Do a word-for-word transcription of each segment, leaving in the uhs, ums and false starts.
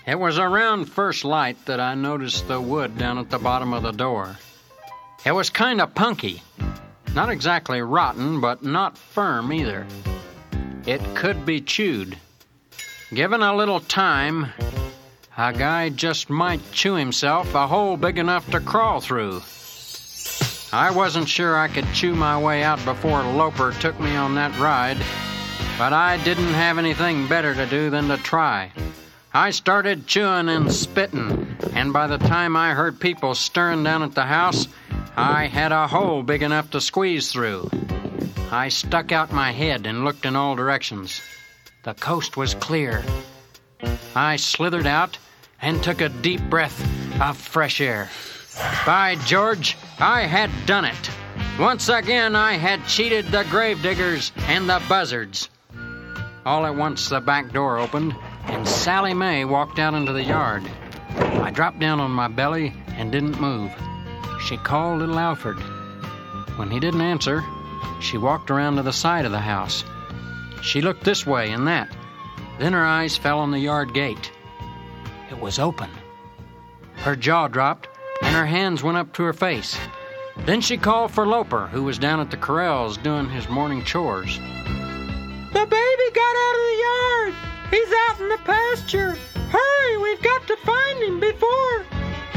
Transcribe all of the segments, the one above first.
It was around first light that I noticed the wood down at the bottom of the door. It was kind of punky. Not exactly rotten, but not firm either. It could be chewed. Given a little time, a guy just might chew himself a hole big enough to crawl through. I wasn't sure I could chew my way out before Loper took me on that ride, but I didn't have anything better to do than to try. I started chewing and spitting, and by the time I heard people stirring down at the house, I had a hole big enough to squeeze through. I stuck out my head and looked in all directions. The coast was clear. I slithered out and took a deep breath of fresh air. By George, I had done it. Once again, I had cheated the gravediggers and the buzzards. All at once, the back door opened, and Sally Mae walked out into the yard. I dropped down on my belly and didn't move. She called little Alfred. When he didn't answer, she walked around to the side of the house. She looked this way and that. Then her eyes fell on the yard gate. It was open. Her jaw dropped, and her hands went up to her face. Then she called for Loper, who was down at the corrals doing his morning chores. The baby got out of the yard. He's out in the pasture. Hurry, we've got to find him before...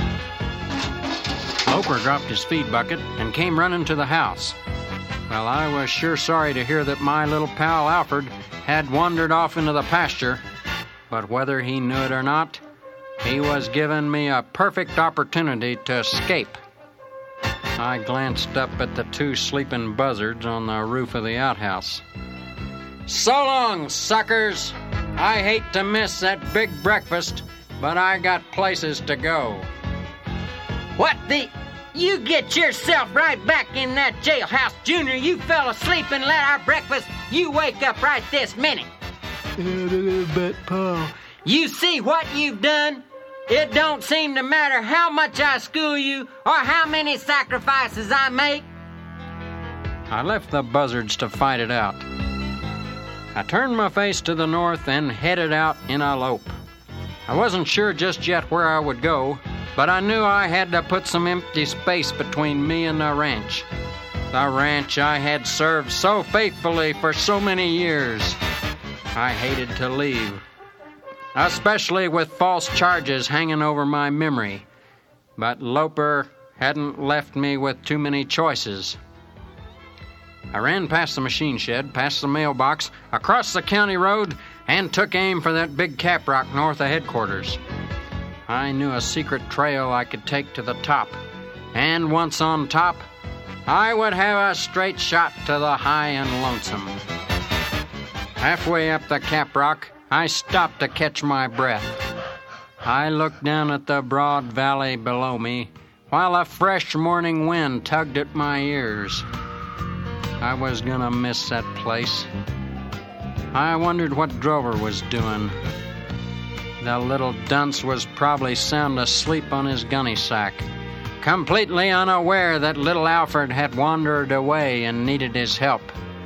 Loper dropped his feed bucket and came running to the house. Well, I was sure sorry to hear that my little pal Alfred had wandered off into the pasture, but whether he knew it or not, he was giving me a perfect opportunity to escape. I glanced up at the two sleeping buzzards on the roof of the outhouse. So long, suckers! I hate to miss that big breakfast, but I got places to go. What the... You get yourself right back in that jailhouse, Junior. You fell asleep and let our breakfast. You wake up right this minute. But, Pa... You see what you've done? It don't seem to matter how much I school you or how many sacrifices I make. I left the buzzards to fight it out. I turned my face to the north and headed out in a lope. I wasn't sure just yet where I would go, but I knew I had to put some empty space between me and the ranch. The ranch I had served so faithfully for so many years. I hated to leave, especially with false charges hanging over my memory. But Loper hadn't left me with too many choices. I ran past the machine shed, past the mailbox, across the county road, and took aim for that big caprock north of headquarters. I knew a secret trail I could take to the top, and once on top, I would have a straight shot to the high and lonesome. Halfway up the caprock, I stopped to catch my breath. I looked down at the broad valley below me, while a fresh morning wind tugged at my ears. I was gonna miss that place. I wondered what Drover was doing. The little dunce was probably sound asleep on his gunny sack, completely unaware that little Alfred had wandered away and needed his help.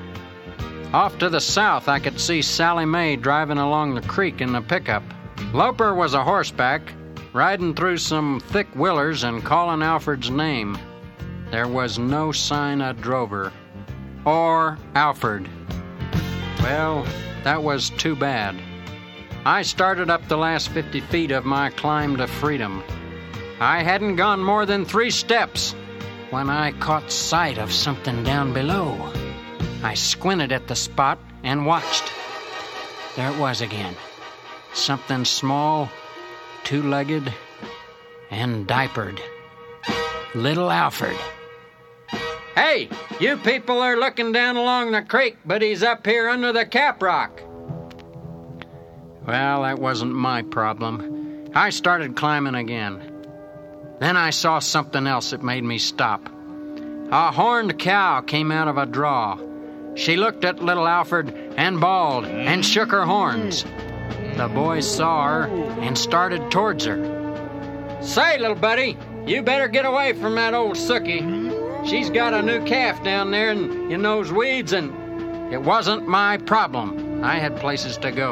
Off to the south, I could see Sally Mae driving along the creek in the pickup. Loper was a horseback, riding through some thick willers and calling Alfred's name. There was no sign of Drover or Alfred. Well, that was too bad. I started up the last fifty feet of my climb to freedom. I hadn't gone more than three steps when I caught sight of something down below. I squinted at the spot and watched. There it was again. Something small, two-legged, and diapered. Little Alfred. Hey, you people are looking down along the creek, but he's up here under the caprock. Well, that wasn't my problem. I started climbing again. Then I saw something else that made me stop. A horned cow came out of a draw. She looked at little Alfred and bawled and shook her horns. The boys saw her and started towards her. Say, little buddy, you better get away from that old sookie. She's got a new calf down there in, in those weeds, and it wasn't my problem. I had places to go.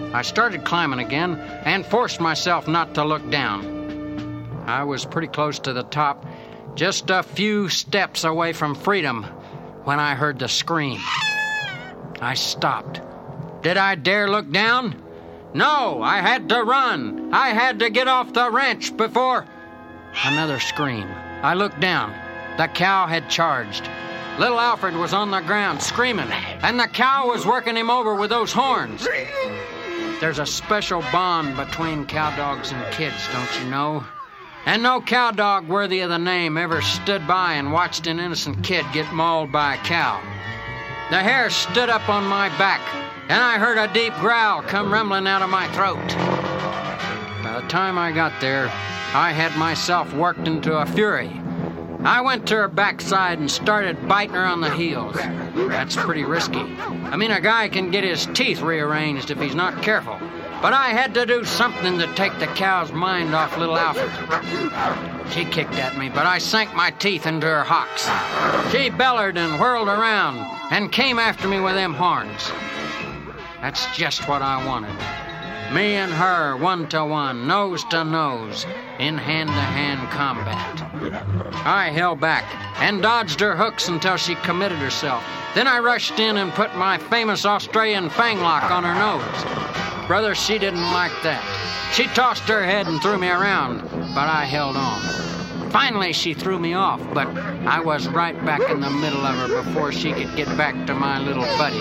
I started climbing again and forced myself not to look down. I was pretty close to the top, just a few steps away from freedom, when I heard the scream. I stopped. Did I dare look down? No, I had to run. I had to get off the ranch before... Another scream. I looked down. The cow had charged. Little Alfred was on the ground screaming, and the cow was working him over with those horns. There's a special bond between cow dogs and kids, don't you know? And no cow dog worthy of the name ever stood by and watched an innocent kid get mauled by a cow. The hair stood up on my back, and I heard a deep growl come rumbling out of my throat. By the time I got there, I had myself worked into a fury. I went to her backside and started biting her on the heels. That's pretty risky. I mean, a guy can get his teeth rearranged if he's not careful. But I had to do something to take the cow's mind off little Alfred. She kicked at me, but I sank my teeth into her hocks. She bellowed and whirled around and came after me with them horns. That's just what I wanted. Me and her, one to one, nose to nose, in hand-to-hand combat. I held back and dodged her hooks until she committed herself. Then I rushed in and put my famous Australian fang lock on her nose. Brother, she didn't like that. She tossed her head and threw me around, but I held on. Finally, she threw me off, but I was right back in the middle of her before she could get back to my little buddy.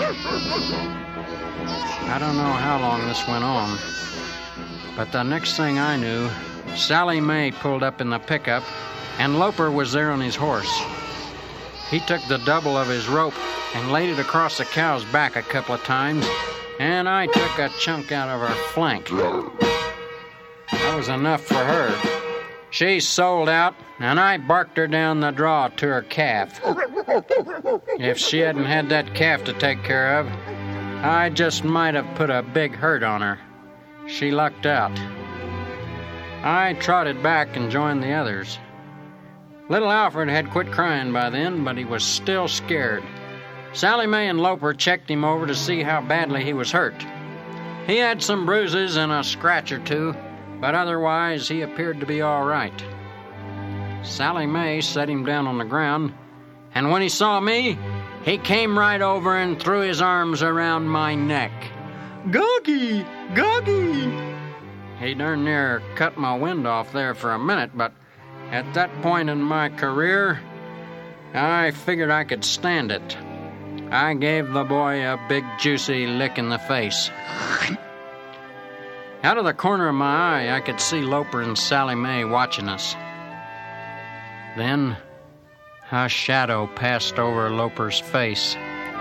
I don't know how long this went on, but the next thing I knew, Sally Mae pulled up in the pickup, and Loper was there on his horse. He took the double of his rope and laid it across the cow's back a couple of times, and I took a chunk out of her flank. That was enough for her. She sold out, and I barked her down the draw to her calf. If she hadn't had that calf to take care of, I just might have put a big hurt on her. She lucked out. I trotted back and joined the others. Little Alfred had quit crying by then, but he was still scared. Sally Mae and Loper checked him over to see how badly he was hurt. He had some bruises and a scratch or two, but otherwise he appeared to be all right. Sally Mae set him down on the ground, and when he saw me, he came right over and threw his arms around my neck. Goggy! Goggy! He darn near cut my wind off there for a minute, but at that point in my career, I figured I could stand it. I gave the boy a big, juicy lick in the face. Out of the corner of my eye, I could see Loper and Sally Mae watching us. Then a shadow passed over Loper's face.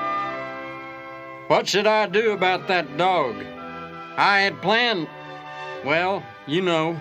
What should I do about that dog? I had planned... Well, you know.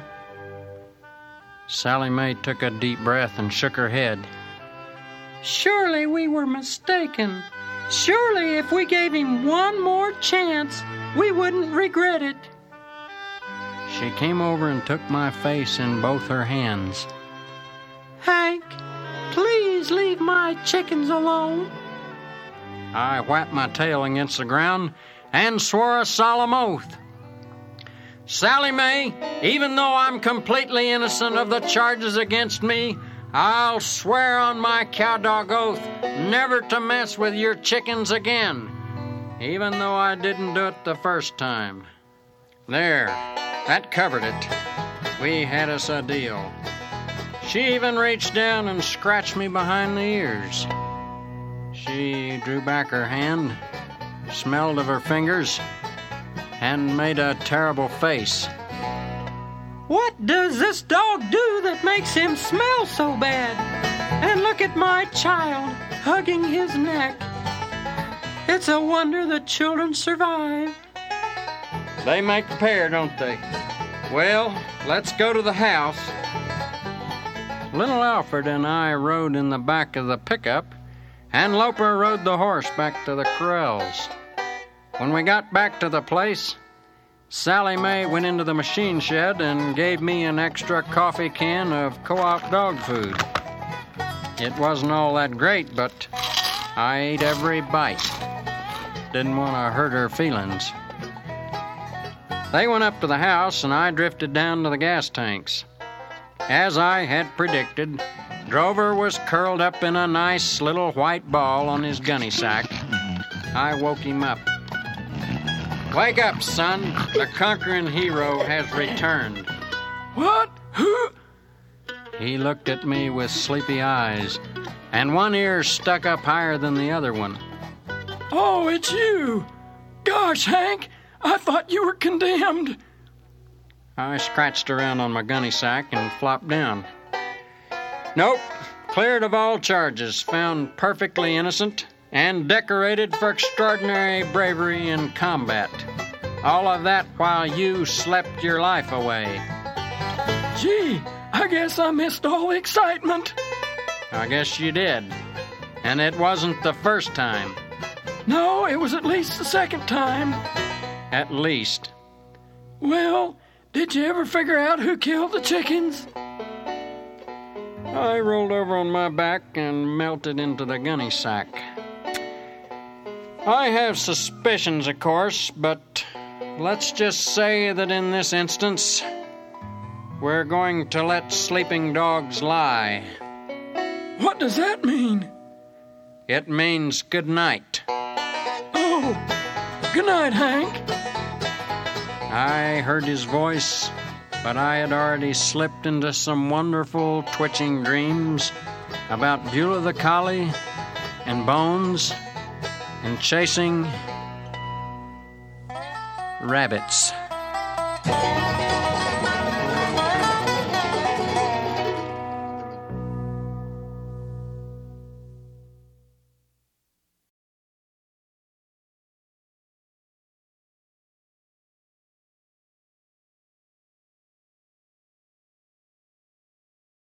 Sally Mae took a deep breath and shook her head. Surely we were mistaken. Surely if we gave him one more chance, we wouldn't regret it. She came over and took my face in both her hands. Hank, please leave my chickens alone. I whapped my tail against the ground and swore a solemn oath. Sally Mae, even though I'm completely innocent of the charges against me, I'll swear on my cowdog oath never to mess with your chickens again, even though I didn't do it the first time. There, that covered it. We had us a deal. She even reached down and scratched me behind the ears. She drew back her hand, smelled of her fingers, and made a terrible face. What does this dog do that makes him smell so bad? And look at my child hugging his neck. It's a wonder the children survive. They make a pair, don't they? Well, let's go to the house. Little Alfred and I rode in the back of the pickup, and Loper rode the horse back to the corrals. When we got back to the place, Sally Mae went into the machine shed and gave me an extra coffee can of co-op dog food. It wasn't all that great, but I ate every bite. Didn't want to hurt her feelings. They went up to the house, and I drifted down to the gas tanks. As I had predicted, Drover was curled up in a nice little white ball on his gunny sack. I woke him up. "Wake up, son. The conquering hero has returned." What? Who? He looked at me with sleepy eyes, and one ear stuck up higher than the other one. Oh, it's you. Gosh, Hank, I thought you were condemned. I scratched around on my gunny sack and flopped down. Nope, cleared of all charges, found perfectly innocent, and decorated for extraordinary bravery in combat. All of that while you slept your life away. Gee, I guess I missed all the excitement. I guess you did. And it wasn't the first time. No, it was at least the second time. At least. Well, did you ever figure out who killed the chickens? I rolled over on my back and melted into the gunny sack. I have suspicions, of course, but let's just say that in this instance, we're going to let sleeping dogs lie. What does that mean? It means good night. Oh, good night, Hank. I heard his voice, but I had already slipped into some wonderful twitching dreams about Beulah the collie and Bones and chasing rabbits.